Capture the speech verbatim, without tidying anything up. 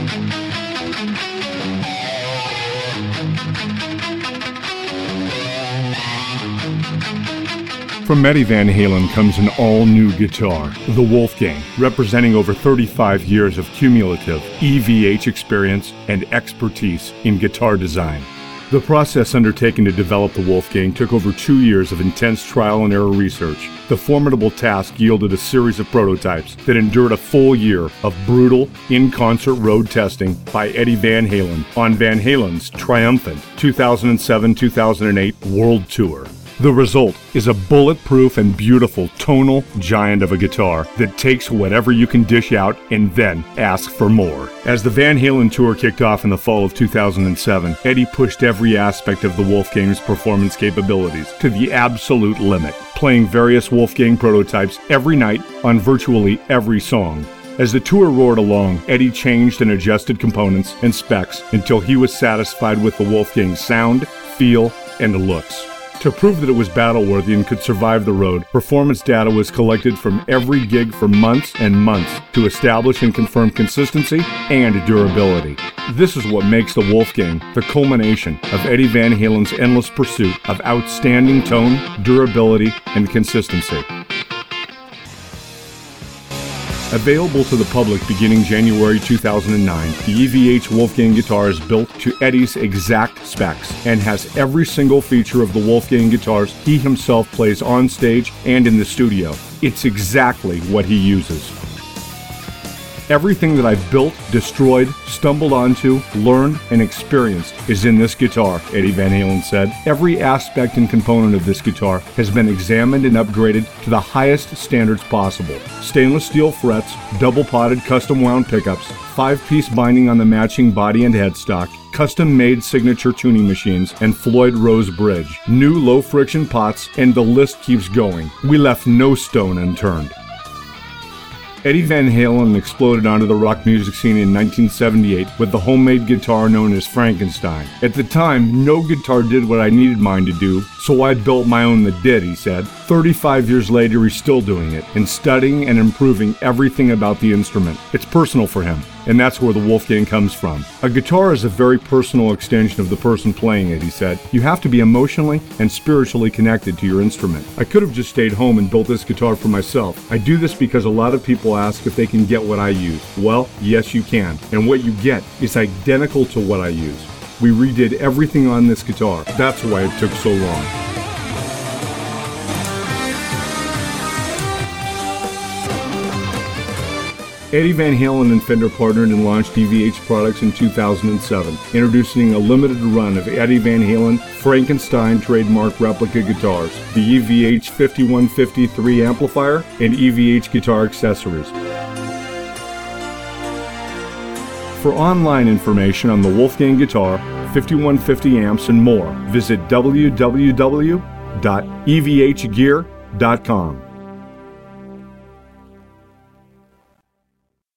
From Eddie Van Halen comes an all-new guitar, the Wolfgang, representing over thirty-five years of cumulative E V H experience and expertise in guitar design. The process undertaken to develop the Wolfgang took over two years of intense trial and error research. The formidable task yielded a series of prototypes that endured a full year of brutal, in-concert road testing by Eddie Van Halen on Van Halen's triumphant two thousand seven to two thousand eight World Tour. The result is a bulletproof and beautiful tonal giant of a guitar that takes whatever you can dish out and then ask for more. As the Van Halen tour kicked off in the fall of two thousand seven, Eddie pushed every aspect of the Wolfgang's performance capabilities to the absolute limit, playing various Wolfgang prototypes every night on virtually every song. As the tour roared along, Eddie changed and adjusted components and specs until he was satisfied with the Wolfgang's sound, feel, and looks. To prove that it was battle-worthy and could survive the road, performance data was collected from every gig for months and months to establish and confirm consistency and durability. This is what makes the Wolfgang the culmination of Eddie Van Halen's endless pursuit of outstanding tone, durability, and consistency. Available to the public beginning January two thousand nine, the E V H Wolfgang guitar is built to Eddie's exact specs and has every single feature of the Wolfgang guitars he himself plays on stage and in the studio. It's exactly what he uses. Everything that I've built, destroyed, stumbled onto, learned, and experienced is in this guitar, Eddie Van Halen said. Every aspect and component of this guitar has been examined and upgraded to the highest standards possible. Stainless steel frets, double-potted custom-wound pickups, five-piece binding on the matching body and headstock, custom-made signature tuning machines, and Floyd Rose bridge, new low-friction pots, and the list keeps going. We left no stone unturned. Eddie Van Halen exploded onto the rock music scene in nineteen seventy-eight with the homemade guitar known as Frankenstein. At the time, no guitar did what I needed mine to do, so I built my own that did, he said. thirty-five years later, he's still doing it, and studying and improving everything about the instrument. It's personal for him, and that's where the Wolfgang comes from. A guitar is a very personal extension of the person playing it, he said. You have to be emotionally and spiritually connected to your instrument. I could have just stayed home and built this guitar for myself. I do this because a lot of people ask if they can get what I use. Well, yes you can, and what you get is identical to what I use. We redid everything on this guitar. That's why it took so long. Eddie Van Halen and Fender partnered and launched E V H products in two thousand seven, introducing a limited run of Eddie Van Halen Frankenstein trademark replica guitars, the E V H fifty-one fifty-three amplifier, and E V H guitar accessories. For online information on the Wolfgang guitar, fifty-one fifty amps, and more, visit w w w dot e v h gear dot com.